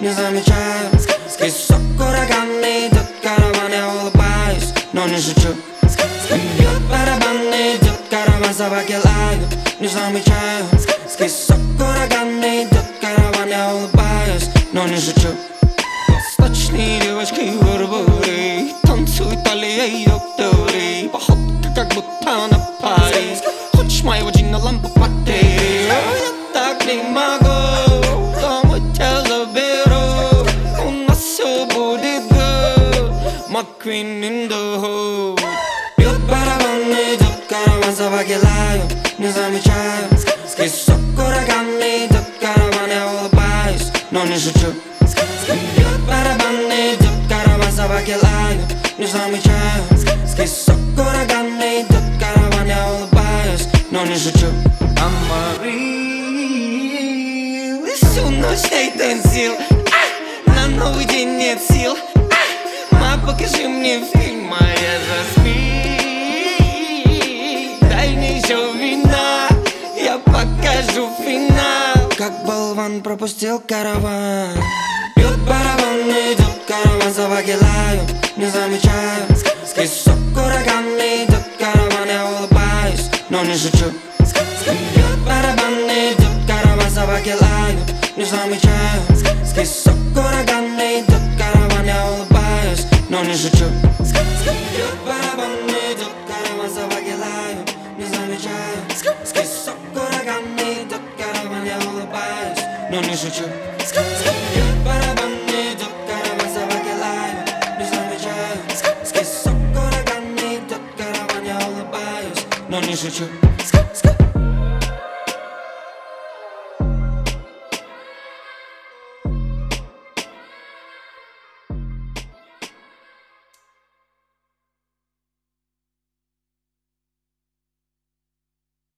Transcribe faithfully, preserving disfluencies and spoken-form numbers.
не замечаю. Скисок ураганный, идет караван, я улыбаюсь, но не шучу. Бьет барабан, идет караван, собаки лают, не замечаю. Скисок ураганный, идет караван, я улыбаюсь, но не шучу. Восточные девочки в Бурбуре танцуют аллеей Йоктори. Походка как будто на паре. Хочешь моего джина лампу потери? Я так не могу, кому тебя заберу. У нас все будет good. McQueen in the hood. Бьет барабан, идет караван, собаки лают, не замечаю. Скисок ураганный, идет караван, я улыбаюсь, но не шучу. Бьет барабан, идет караван, собаки лают, не замечаю. Скисок ураганный, идет караван, я улыбаюсь, но не шучу. I'm real. Всю ночь ей танцил, а, на новый день нет сил, а, ма, покажи мне фильм, моя Жасмин. Дай мне еще вина, я покажу финал. Как болван пропустил караван. Бьет барабан, идет караван, собаки лают, не замечаю. Скисок ураганный, идет караван, я улыбаюсь, но не шучу. Бьет барабан, идет караван, собаки лают, не замечаю. Скисок ураганный, идет караван, я улыбаюсь, но не шучу. Бьет барабан, идет караван, собаки лают, не замечаю. Скисок ураганный, идет караван, я улыбаюсь, но не шучу. Бьет барабан, идет караван, собаки лают, не замечаю. Скисок ураганный, идет караван, я улыбаюсь, но не шучу.